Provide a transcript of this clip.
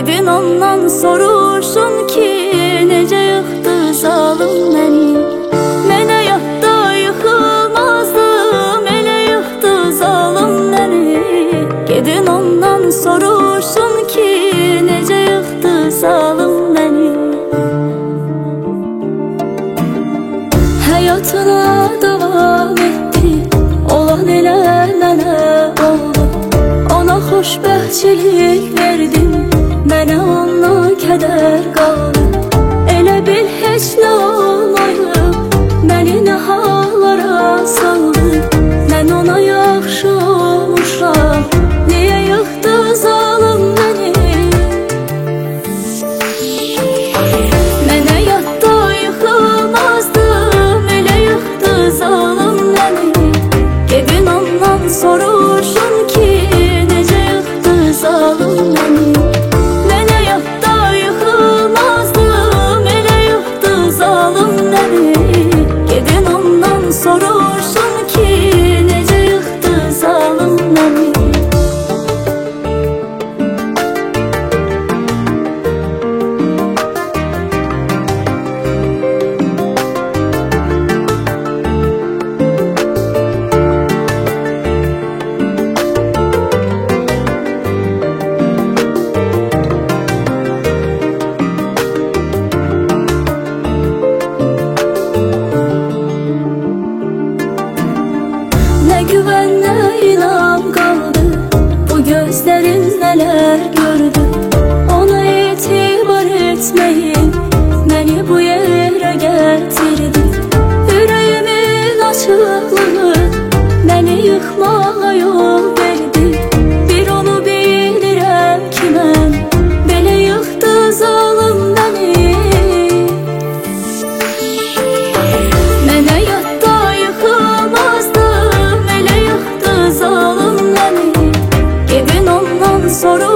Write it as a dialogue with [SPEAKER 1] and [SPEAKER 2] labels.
[SPEAKER 1] Gedin ondan soruşun ki necə yıxdı zalım məni. Mənə yadda yıxılmazdım, elə yıxdı zalım məni. Gedin ondan soruşun ki necə yıxdı zalım məni. Həyatına davam etdi, olan elə mənə oldu. Ona xoşbəxtçilik verdim, mənə ondan kədər qaldı. Elə bil heç nə olmayıb, məni nə hallara saldı. Mən ona yaxşı olmuşam, niyə yıxdı zalım məni. Mənə yadda yıxılmazdım, elə yıxdı zalım məni. Gedin ondan soruşun ki necə yıxdı zalım məni. Soruşun ki necə yıxdı zalım məni. Nə güvən, nə inam qaldı, bu gözlərim nələr gördü. Ona etibar etməyin məni bu yerə gətirdi. Ürəyimin açıqlığı məni yıxmağa yol verdi. Bir onu bilirəm ki mən belə yıxdı zalım məni. Mənə yadda yıxılmazdı, zalım məni. Gedin ondan soruşun